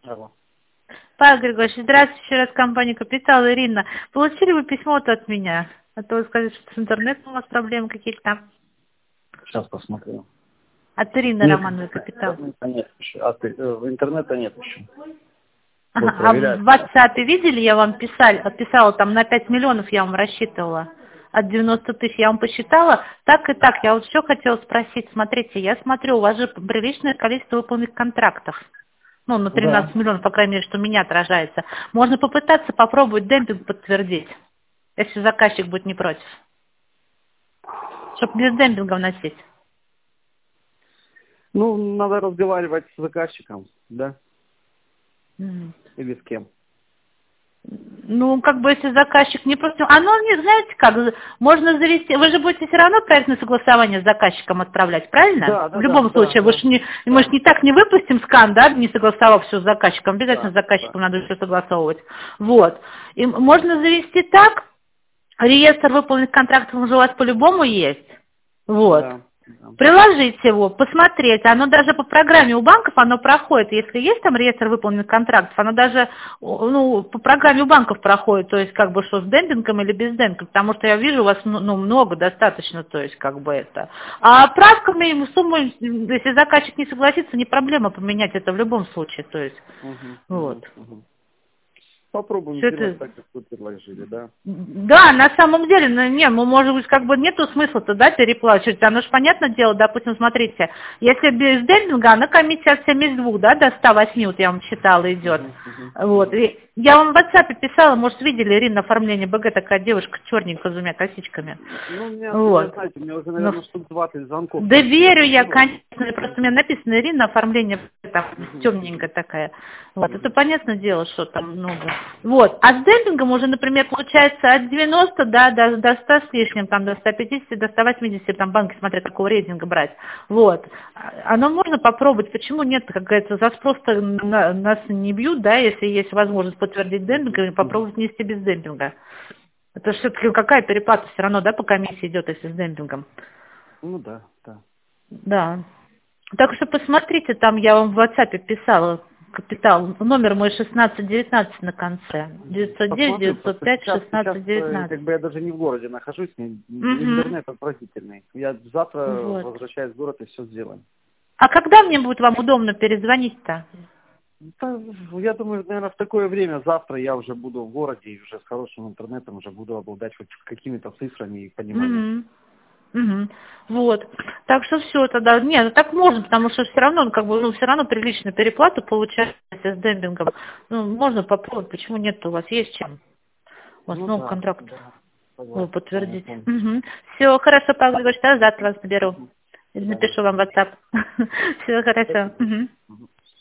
Алло. Павел Григорьевич, здравствуйте, еще раз компания «Капитал», Ирина. Получили вы письмо-то от меня? А то вы сказали, что с интернетом у вас проблемы какие-то. Сейчас посмотрю. От Ирины Нет, Романовой «Капитал». интернета нет еще. Интернета нет еще. Ага. Вот А в проверять. WhatsApp видели, я вам писала, там на 5 миллионов я вам рассчитывала. От 90 тысяч я вам посчитала. Так и так, я вот все хотела спросить. Смотрите, я смотрю, у вас же приличное количество выполненных контрактов. Ну, на 13 Да. миллионов, по крайней мере, что у меня отражается. Можно попытаться попробовать демпинг подтвердить, если заказчик будет не против. Чтобы без демпинга вносить. Ну, надо разговаривать с заказчиком, да? Мгм. Или с кем? Ну, как бы, если заказчик не против... Оно, не знаете как, можно завести... Вы же будете все равно проектное согласование с заказчиком отправлять, правильно? Да, В да, да, любом да, случае, да. мы же не так не выпустим скан, да, не согласовав все с заказчиком. Обязательно с Да, заказчиком да. надо все согласовывать. Вот. И можно завести так, реестр выполненных контрактов уже у вас по-любому есть. Вот. Да. Да. Приложить его, посмотреть. Оно даже по программе у банков оно проходит. Если есть там реестр выполненных контрактов, оно даже ну, по программе у банков проходит, то есть как бы что с демпингом или без демпинга, потому что я вижу у вас ну, много достаточно, то есть как бы это. А правками сумму, если заказчик не согласится, не проблема поменять это в любом случае, то есть Угу, вот. угу, угу. Попробуем Все сделать это так, как вы предложили, да? да, на самом деле, ну, не, ну, может быть, как бы нету смысла-то, да, переплачивать. Оно же понятное дело, допустим, смотрите, если без демпинга, она комиссия от 72, да, до 108, вот я вам считала, идет. Угу, угу, Вот. угу. И я вам в WhatsApp писала, может, видели, Ирина, оформление БГ, такая девушка черненькая, с двумя косичками. Ну, у меня, Вот. знаете, у меня уже, Ну, наверное, штук 20 звонков да таких верю уже я, было. конечно, просто у меня написано Ирина, оформление там Угу, темненькая такая. Вот, это угу. понятное дело, что там много. Вот, а с демпингом уже, например, получается от 90 до 100 с лишним, там до 150, до 180, там банки смотрят, какого рейтинга брать. Вот. Оно можно попробовать, почему нет, как говорится, за спрос-то нас не бьют, да, если есть возможность подтвердить демпинг и попробовать внести без демпинга. Это все-таки какая переплата все равно, да, по комиссии идет, если с демпингом. Ну да, да. Да. Так что посмотрите, там я вам в WhatsApp писала капитал. Номер мой 1619 на конце. 909 Посмотрю, просто 905 сейчас 1619. как бы я даже не в городе нахожусь, Угу. интернет отвратительный. Я завтра Вот. возвращаюсь в город и все сделаем. А когда мне будет вам удобно перезвонить-то? Да, я думаю, наверное, в такое время завтра я уже буду в городе и уже с хорошим интернетом уже буду обладать хоть какими-то цифрами и пониманием. Угу. Угу. Вот. Так что все тогда. Нет, ну так можно, потому что все равно, ну, как бы, ну, все равно приличную переплату получается с демпингом. Ну, можно попробовать, почему нет, у вас есть чем. У вас Ну новый да, контракт. да, Вы согласен с вами подтвердить. полностью. Угу. Все, хорошо, Павел Григорьевич, тогда завтра вас наберу. Мгм. Или Да. напишу вам в WhatsApp. Все хорошо. Спасибо. Мгм.